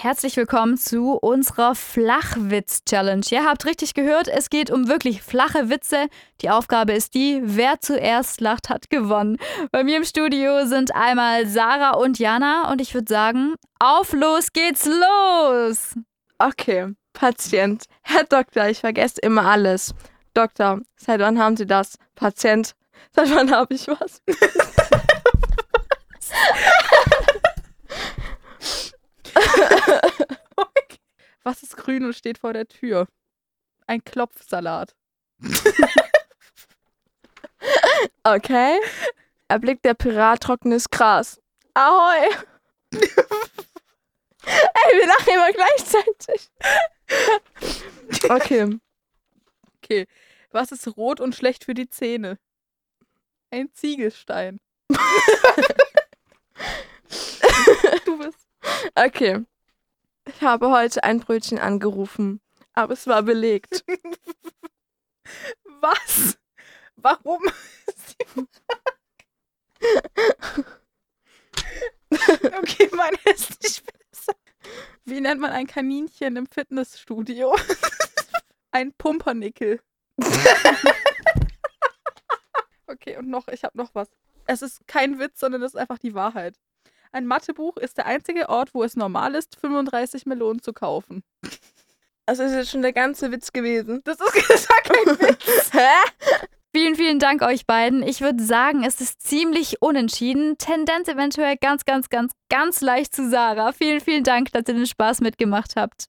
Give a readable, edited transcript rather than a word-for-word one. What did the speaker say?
herzlich willkommen zu unserer Flachwitz-Challenge. Ihr habt richtig gehört, es geht um wirklich flache Witze. Die Aufgabe ist die, wer zuerst lacht, hat gewonnen. Bei mir im Studio sind einmal Sarah und Jana und ich würde sagen, auf los geht's los! Okay, Patient. Herr Doktor, ich vergesse immer alles. Doktor, seit wann haben Sie das? Patient, seit wann habe ich was? Was ist grün und steht vor der Tür? Ein Klopfsalat. Okay. Erblickt der Pirat trockenes Gras. Ahoi! Ey, wir lachen immer gleichzeitig. Okay. Okay. Was ist rot und schlecht für die Zähne? Ein Ziegelstein. Du bist. Okay. Ich habe heute ein Brötchen angerufen, aber es war belegt. Was? Warum? Okay, meine ist nicht besser. Wie nennt man ein Kaninchen im Fitnessstudio? Ein Pumpernickel. Okay, und ich habe noch was. Es ist kein Witz, sondern es ist einfach die Wahrheit. Ein Mathebuch ist der einzige Ort, wo es normal ist, 35 Melonen zu kaufen. Also ist jetzt schon der ganze Witz gewesen. Das ist kein Witz. Hä? Vielen, vielen Dank euch beiden. Ich würde sagen, es ist ziemlich unentschieden. Tendenz eventuell ganz leicht zu Sarah. Vielen, vielen Dank, dass ihr den Spaß mitgemacht habt.